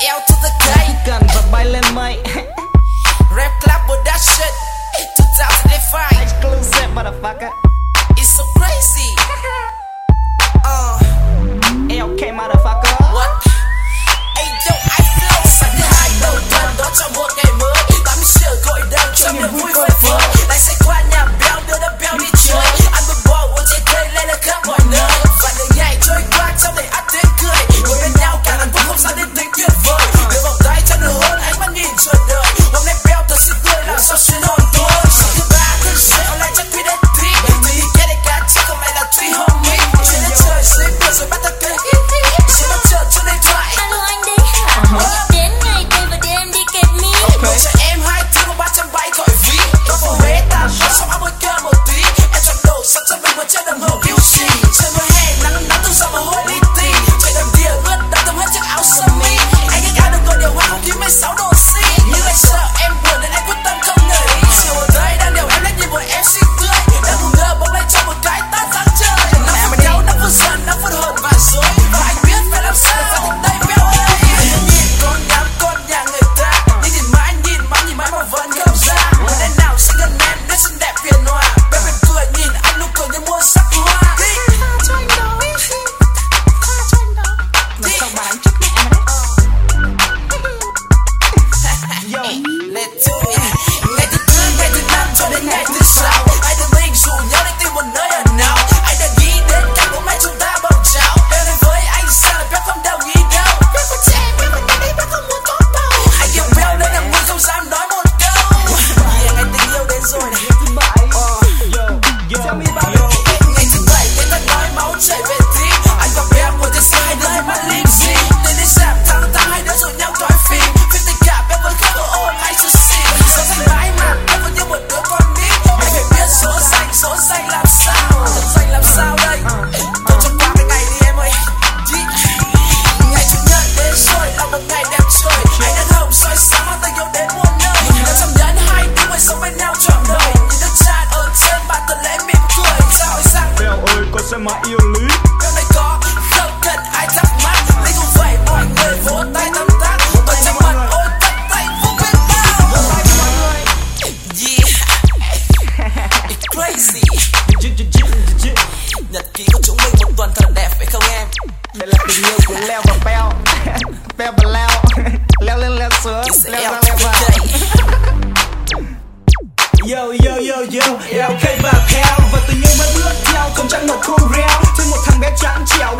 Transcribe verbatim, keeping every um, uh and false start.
L to the K. Cần và bay lên mây. Rap clap with that shit. two thousand five. Exclusive motherfucker. It's so crazy. Uh. L K motherfucker. What? Hey yo, I feel sẵn hai đầu tuần đó cho một ngày mới. tám mươi triệu gội đầu cho niềm vui phơi phới. Lại sẽ qua nhà béo đưa đứa béo đi chơi. Ăn bơ bò uống trái cây lên là khắp mọi nơi. Và đời ngày trôi qua trong đầy ắt tiếng cười. Ngồi bên nhau cả lần cũng không sao đến tính tuyệt vời. Đưa vòng tay cho nửa hôn ánh mắt nhìn chờ đợi. Hôm nay béo thật sự tươi làm sao xuyên hồn tôi. Sáng thứ ba thứ sáu hôm nay chắc quy đến tí. Thì cái này cả chứ không phải là three homie. Trên đất trời dưới mưa rồi bắt ta cười. Sẽ bắt chờ cho điện thoại. Alo anh đấy hả? Đến ngày đây và để em đi kẹp mi. Mời cho em hai thứ có ba trăm bảy gọi ví. Nó vào Huế ta có xong áo bôi cơ một tí. Em chọn đồ sẵn cho mình một chiếc đồng hồ Q C. Trời mùa hè nắng nắng từ sau mà hôi li ti. Chạy đầm đìa ướt đẫm thấm hết chiếc áo sơ mi. Anh ghét áo được gọi điều hòa không khí mười sáu độ C. Nhưng anh sợ em buồn nên anh quyết tâm không nảy. Chiều ở đây đang điều em lách nhìn một em xinh tươi. Đang ngủ ngơ bỗng lên cho một cái tát sáng chơi. Năm phút đau, năm phút giận, năm phút hờn và dối. Và anh biết phải làm sao để ra thành đây béo ơi. Anh nhìn con nhắm con nhà người ta. Nhưng nhìn mãi nhìn mãi nhìn mãi mà vẫn không ra. Lần nào sẽ gần em nét xinh đẹp hiền hòa. Bé mềm cười nhìn anh nụ cười như mua sắc hoa. Cho anh đó. Cho anh đó. Mà sao bà đánh chết mẹ mà đấy. Yo, let's do it. Ngày thứ tư, ngày thứ năm cho đến ngày thứ sáu. Hai đứa mình rủ nhau đi tìm một nơi ở nào. Anh đã nghĩ đến cách bố mẹ chúng ta bầu cháu. Béo đến với anh sao là béo không đồng ý đâu. Béo của trẻ, béo của nhà đấy béo không muốn có bầu. Anh yêu béo nên là muốn không dám nói một câu. Yeah, ngày tình yêu đến rồi này. thứ bảy. Yo, yo, tell me about it. Ngày thứ bảy, người ta nói máu chảy về tim. Anh và béo ngồi trên xe hai đứa hai mắt lim xì. Đến đến sạp tháng tháng hai đứa rủ nhau coi phim. Phim tình cảm béo vẫn khóc ôm anh su xì. Số danh mãi mà béo vẫn như một đứa con nít. Anh phải biết số danh, số danh làm sao. Số danh làm sao đây? Tôi cho qua cái ngày đi em ơi. Ngày chủ nhật đến rồi, là một ngày đẹp trời. Anh đã hồng soi sáng mang tình yêu đến muôn nơi. Đã chấp nhận hai đứa mới sống bên nhau trọn đời. Nhìn đất tràn ở trên bàn tuần lễ mỉm cười. Sao hỏi rằng Bèo ơi, con sẽ mãi yêu lý. béo này có không cần ai thắc mắc. Lấy cũng vậy mọi người vỗ tay tấm tắc. Tôi trong mặt ôi tắt tay vô biết bao. Yeah, it's crazy. Nhật ký của chúng mình một tuần thật đẹp phải không em? Đây là tình yêu của Leo và Bèo. Bèo và Leo. Leo lên leo xuống. It's Leo L ra to leo the vào. K. Yo yo yo yo, L K và Bèo. Và tình yêu mới bước theo không chẳng một khu reo. Trên một thằng bé trắng trẻo